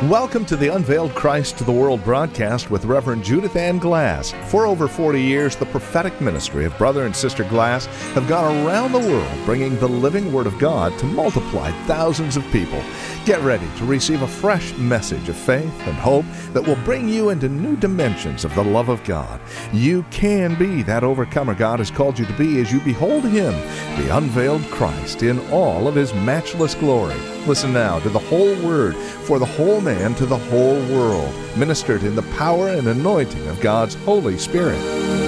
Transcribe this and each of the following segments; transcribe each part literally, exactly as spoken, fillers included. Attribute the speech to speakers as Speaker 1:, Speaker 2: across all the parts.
Speaker 1: Welcome to the Unveiled Christ to the World broadcast with Reverend Judith Ann Glass. For over forty years, the prophetic ministry of Brother and Sister Glass have gone around the world bringing the living Word of God to multiply thousands of people. Get ready to receive a fresh message of faith and hope that will bring you into new dimensions of the love of God. You can be that overcomer God has called you to be as you behold Him, the unveiled Christ, in all of His matchless glory. Listen now to the whole Word for the whole man to the whole world, ministered in the power and anointing of God's Holy Spirit.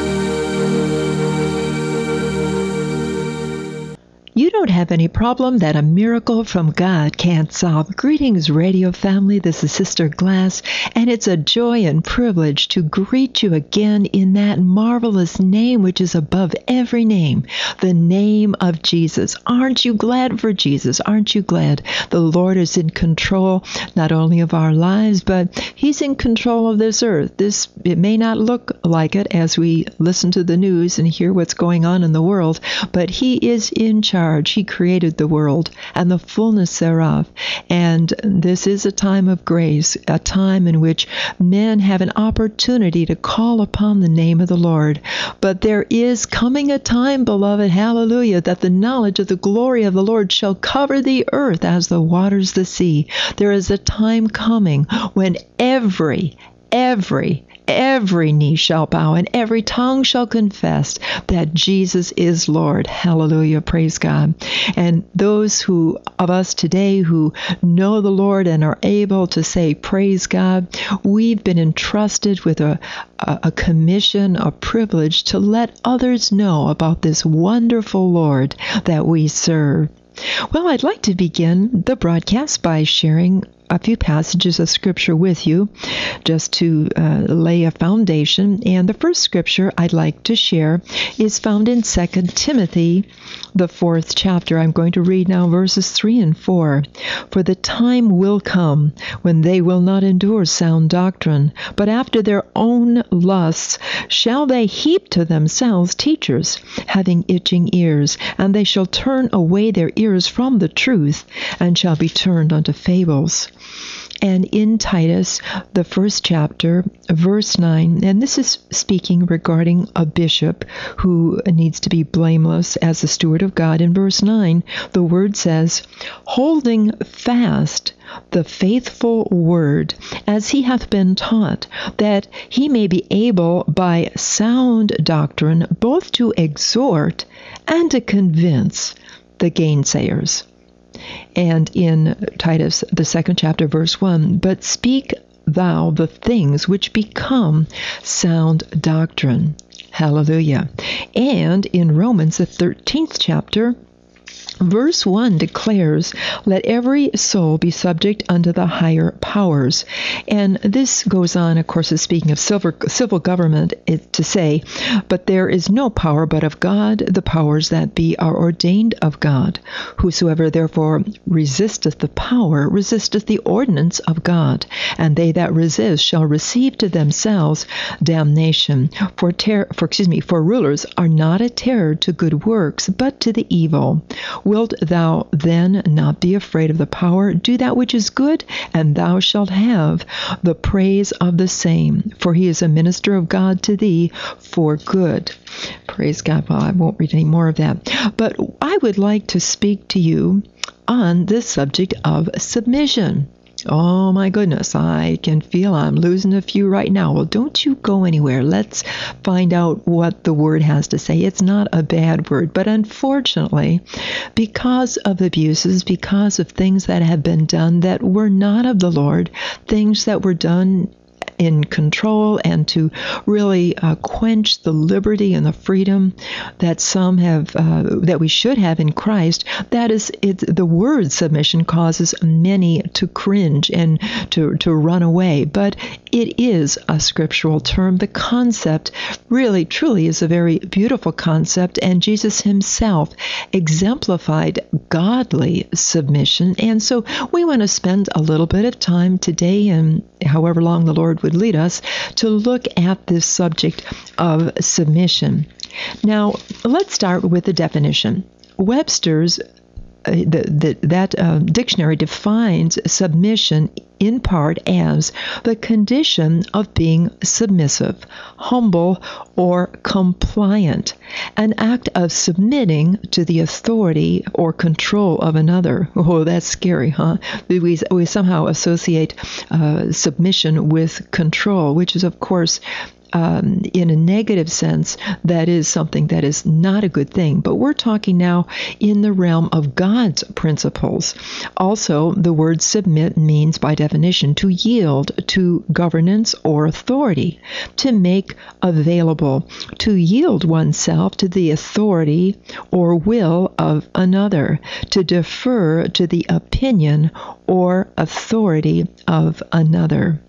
Speaker 2: You don't have any problem that a miracle from God can't solve. Greetings, radio family. This is Sister Glass, and it's a joy and privilege to greet you again in that marvelous name which is above every name, the name of Jesus. Aren't you glad for Jesus? Aren't you glad the Lord is in control not only of our lives, but He's in control of this earth. This, it may not look like it as we listen to the news and hear what's going on in the world, but He is in charge. He created the world and the fullness thereof. And this is a time of grace, a time in which men have an opportunity to call upon the name of the Lord. But there is coming a time, beloved, hallelujah, that the knowledge of the glory of the Lord shall cover the earth as the waters the sea. There is a time coming when every, every, Every knee shall bow and every tongue shall confess that Jesus is Lord. Hallelujah. Praise God. And those who of us today who know the Lord and are able to say, praise God, we've been entrusted with a, a, a commission, a privilege to let others know about this wonderful Lord that we serve. Well, I'd like to begin the broadcast by sharing a few passages of Scripture with you, just to uh, lay a foundation. And the first Scripture I'd like to share is found in Second Timothy, the fourth chapter. I'm going to read now verses three and four. For the time will come when they will not endure sound doctrine, but after their own lusts shall they heap to themselves teachers, having itching ears, and they shall turn away their ears from the truth, and shall be turned unto fables. And in Titus, the first chapter, verse nine, and this is speaking regarding a bishop who needs to be blameless as a steward of God. In verse nine, the word says, holding fast the faithful word, as he hath been taught, that he may be able by sound doctrine both to exhort and to convince the gainsayers. And in Titus, the second chapter, verse one, but speak thou the things which become sound doctrine. Hallelujah. And in Romans, the thirteenth chapter, verse one declares, let every soul be subject unto the higher powers. And this goes on, of course, is speaking of civil, civil government, it, to say, but there is no power but of God. The powers that be are ordained of God. Whosoever therefore resisteth the power, resisteth the ordinance of God. And they that resist shall receive to themselves damnation. For, ter- for, excuse me, for rulers are not a terror to good works, but to the evil. Wilt thou then not be afraid of the power? Do that which is good, and thou shalt have the praise of the same. For he is a minister of God to thee for good. Praise God. Well, I won't read any more of that. But I would like to speak to you on this subject of submission. Oh my goodness, I can feel I'm losing a few right now. Well, don't you go anywhere. Let's find out what the word has to say. It's not a bad word, but unfortunately, because of abuses, because of things that have been done that were not of the Lord, things that were done in control and to really uh, quench the liberty and the freedom that some have, uh, that we should have in Christ, that is, it, the word submission causes many to cringe and to, to run away. But it is a scriptural term. The concept really, truly is a very beautiful concept, and Jesus himself exemplified godly submission. And so we want to spend a little bit of time today, and however long the Lord would lead us, to look at this subject of submission. Now, let's start with the definition. Webster's the, the, that uh, dictionary defines submission in part as the condition of being submissive, humble, or compliant, an act of submitting to the authority or control of another. Oh, that's scary, huh? We, we somehow associate uh, submission with control, which is, of course, Um, in a negative sense, that is something that is not a good thing. But we're talking now in the realm of God's principles. Also, the word submit means, by definition, to yield to governance or authority, to make available, to yield oneself to the authority or will of another, to defer to the opinion or authority of another.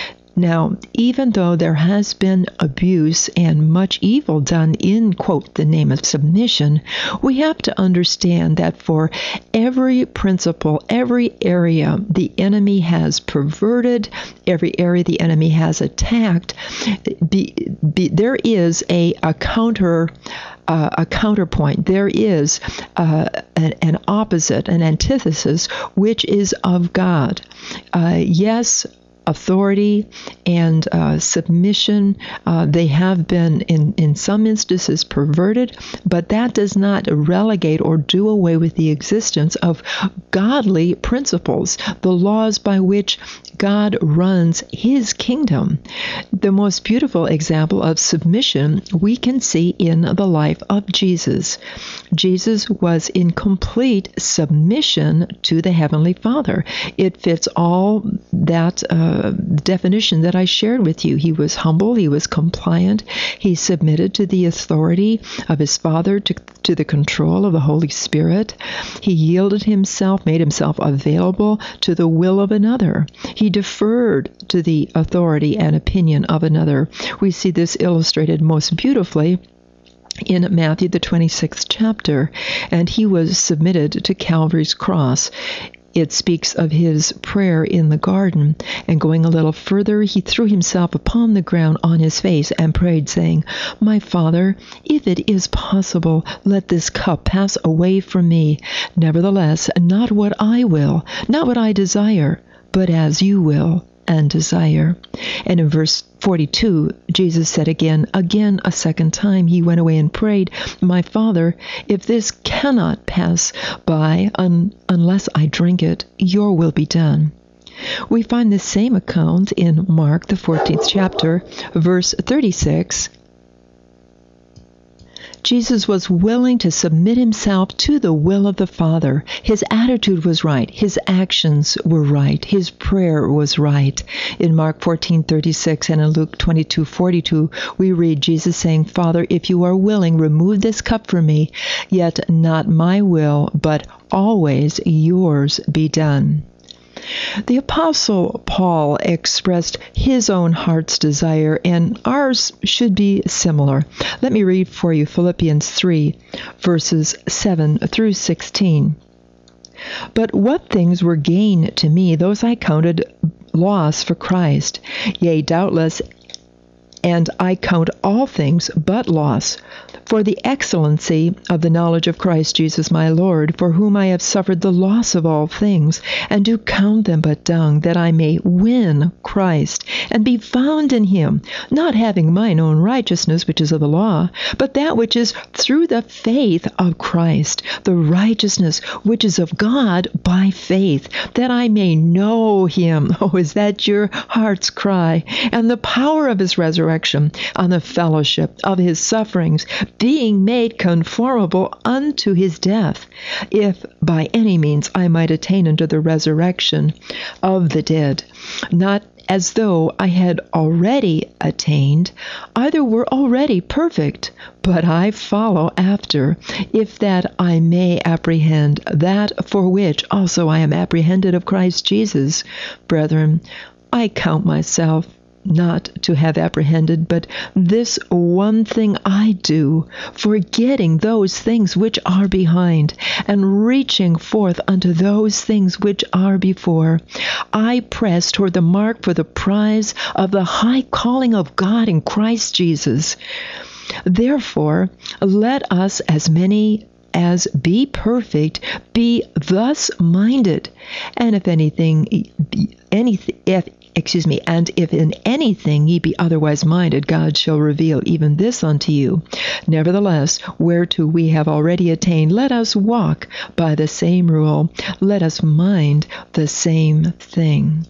Speaker 2: Now, even though there has been abuse and much evil done in, quote, the name of submission, we have to understand that for every principle, every area the enemy has perverted, every area the enemy has attacked, be, be, there is a, a counter Uh, a counterpoint. There is uh, an, an opposite, an antithesis, which is of God. Uh, yes, authority and uh, submission, uh, they have been in, in some instances perverted, but that does not relegate or do away with the existence of godly principles, the laws by which God runs his kingdom. The most beautiful example of submission we can see in the life of Jesus. Jesus was in complete submission to the Heavenly Father. It fits all that uh, definition that I shared with you. He was humble, he was compliant, he submitted to the authority of his Father, to, to the control of the Holy Spirit. He yielded himself, made himself available to the will of another. He deferred to the authority and opinion of another. We see this illustrated most beautifully in Matthew, the twenty-sixth chapter, and he was submitted to Calvary's cross. It speaks of his prayer in the garden, and going a little further, he threw himself upon the ground on his face and prayed, saying, "My Father, if it is possible, let this cup pass away from me. Nevertheless, not what I will, not what I desire, but as you will and desire." And in verse forty-two, Jesus said again, again a second time, he went away and prayed, "My Father, if this cannot pass by un- unless I drink it, your will be done." We find the same account in Mark, the fourteenth chapter, verse thirty-six. Jesus was willing to submit himself to the will of the Father. His attitude was right. His actions were right. His prayer was right. In Mark fourteen thirty-six and in Luke twenty-two forty-two, we read Jesus saying, "Father, if you are willing, remove this cup from me, yet not my will, but always yours be done." The Apostle Paul expressed his own heart's desire, and ours should be similar. Let me read for you Philippians three, verses seven through sixteen. "But what things were gain to me, those I counted loss for Christ. Yea, doubtless, and I count all things but loss, for the excellency of the knowledge of Christ Jesus my Lord, for whom I have suffered the loss of all things, and do count them but dung, that I may win Christ, and be found in him, not having mine own righteousness, which is of the law, but that which is through the faith of Christ, the righteousness which is of God by faith, that I may know him." Oh, is that your heart's cry? "And the power of his resurrection, on the fellowship of his sufferings, being made conformable unto his death, if by any means I might attain unto the resurrection of the dead. Not as though I had already attained, either were already perfect, but I follow after, if that I may apprehend that for which also I am apprehended of Christ Jesus. Brethren, I count myself not to have apprehended, but this one thing I do, forgetting those things which are behind, and reaching forth unto those things which are before, I press toward the mark for the prize of the high calling of God in Christ Jesus. Therefore, let us, as many as be perfect, be thus minded. And if anything, anything, if excuse me, and if in anything ye be otherwise minded, God shall reveal even this unto you. Nevertheless, whereto we have already attained, let us walk by the same rule. Let us mind the same thing.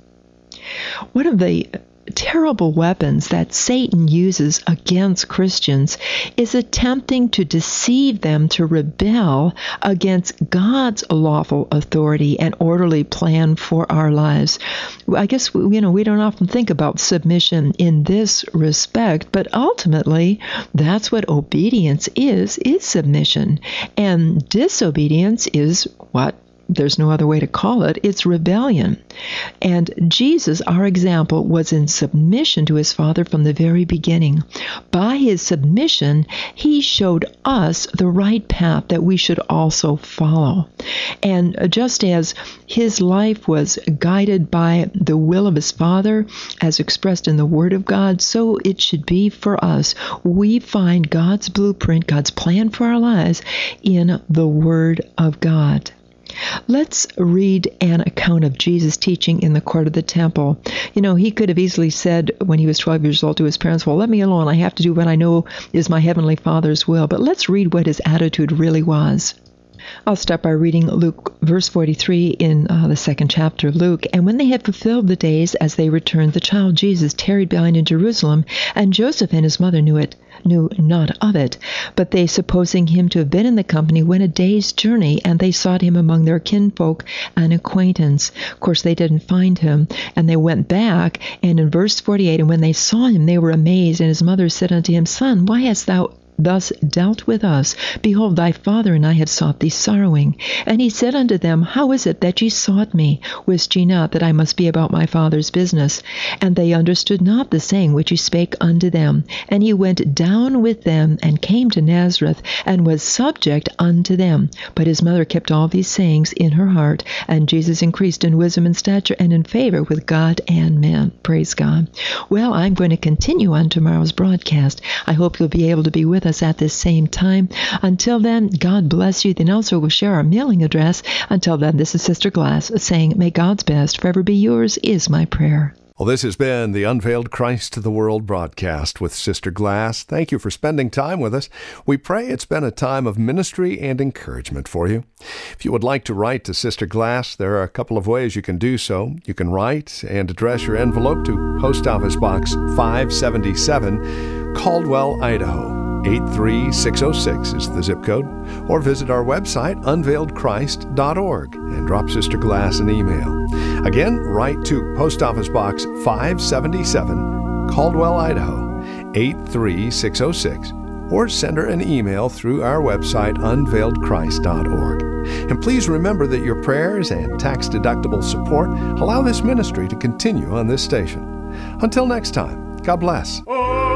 Speaker 2: One of the terrible weapons that Satan uses against Christians is attempting to deceive them to rebel against God's lawful authority and orderly plan for our lives. I guess, you know, we don't often think about submission in this respect, but ultimately that's what obedience is, is submission. And disobedience is what? There's no other way to call it. It's rebellion. And Jesus, our example, was in submission to his Father from the very beginning. By his submission, he showed us the right path that we should also follow. And just as his life was guided by the will of his Father, as expressed in the Word of God, so it should be for us. We find God's blueprint, God's plan for our lives in the Word of God. Let's read an account of Jesus teaching in the court of the temple. You know, he could have easily said when he was twelve years old to his parents, well, let me alone. I have to do what I know is my heavenly Father's will. But let's read what his attitude really was. I'll start by reading Luke, verse forty-three in uh, the second chapter of Luke. And when they had fulfilled the days as they returned, the child Jesus tarried behind in Jerusalem, and Joseph and his mother knew it, knew not of it. But they, supposing him to have been in the company, went a day's journey, and they sought him among their kinfolk and acquaintance. Of course, they didn't find him, and they went back. And in verse forty-eight, and when they saw him, they were amazed. And his mother said unto him, Son, why hast thou thus dealt with us? Behold, thy father and I have sought thee sorrowing. And he said unto them, How is it that ye sought me? Wist ye not that I must be about my Father's business? And they understood not the saying which he spake unto them. And he went down with them, and came to Nazareth, and was subject unto them. But his mother kept all these sayings in her heart. And Jesus increased in wisdom and stature, and in favor with God and man. Praise God. Well, I'm going to continue on tomorrow's broadcast. I hope you'll be able to be with us at this same time. Until then, God bless you. Then also we'll share our mailing address. Until then, this is Sister Glass saying, may God's best forever be yours is my prayer.
Speaker 1: Well, this has been the Unveiled Christ to the World broadcast with Sister Glass. Thank you for spending time with us. We pray it's been a time of ministry and encouragement for you. If you would like to write to Sister Glass, there are a couple of ways you can do so. You can write and address your envelope to Post Office Box five seventy-seven, Caldwell, Idaho. eight three six oh six is the zip code, or visit our website, unveiled christ dot org, and drop Sister Glass an email. Again, write to Post Office Box five seventy-seven, Caldwell, Idaho, eight three six oh six, or send her an email through our website, unveiled christ dot org. And please remember that your prayers and tax-deductible support allow this ministry to continue on this station. Until next time, God bless.